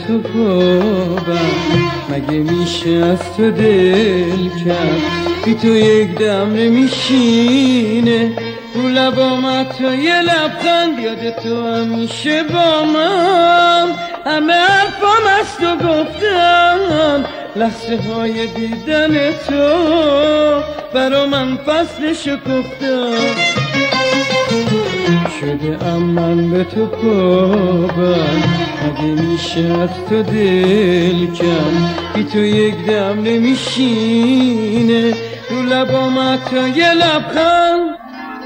تو خوابم، مگه میشه از تو دل کرد؟ بی تو یک دم نمیشینه رو لبام حتی یه لبخند، یاد تو همیشه با من، همه حرفام از تو گفتم، لحظه های دیدن تو برا من فصل شکفتم شده. ام من به تو خوابم، مگه میشه از تو دل کم؟ بی تو یک دم نمیشینه رو لبام حتی یه لبخند.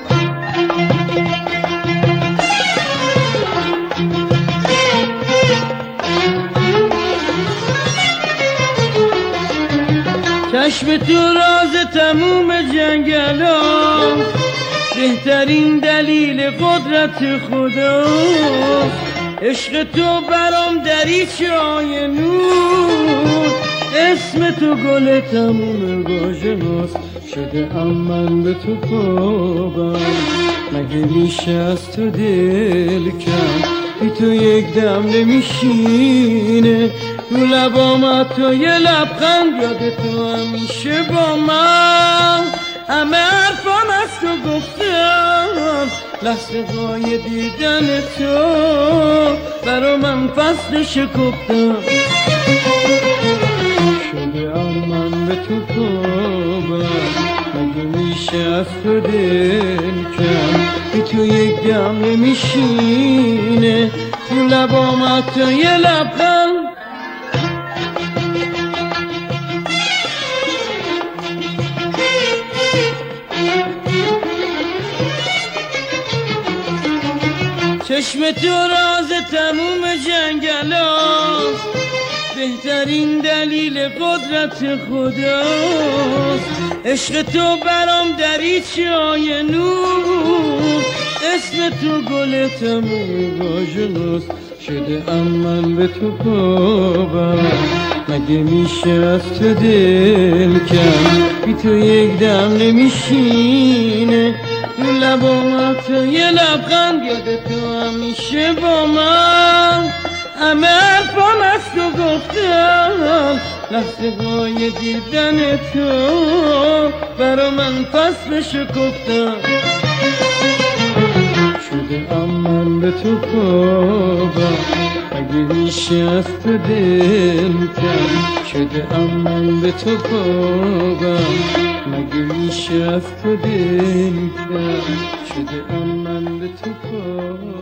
چشم تو راز تموم جنگلام، بهترین دلیل قدرت خدا، عشق تو برام دریچه‌های نور، اسم تو گل تموم واژه هاست. شده ام من به تو خوابم، مگه میشه از تو دل کم؟ بی تو یک دم نمیشینه رو لبام حتی یه لبخند، یاد تو همیشه با من، همه حرفام از تو گفتم، لحظه های دیدن تو برا من فصل شکفتم شده. ام من به تو خوابم، مگه میشه از تو دل کم؟ بی تو یک دم نمیشینه رو لبام حتی یه لبخند. چشم تو راز تموم جنگلاست، بهترین دلیل قدرت خداست، عشق تو برام دریچه‌های نور، اسم تو گل تموم واژه هاست. شده ام من به تو خوابم، مگه میشه از تو دل کم؟ بی تو یک دم نمیشینه رو لبام حتی یه لبخند، یاد تو همیشه با من، همه حرفام از تو گفتم، لحظه های دیدن تو برا من فصل شکفتم شده. ام من به تو خوابم، مگه میشه از تو دل کم؟ شده ام من به تو خوابم، مگه میشه از تو دل کم؟ شده ام من به تو خوابم.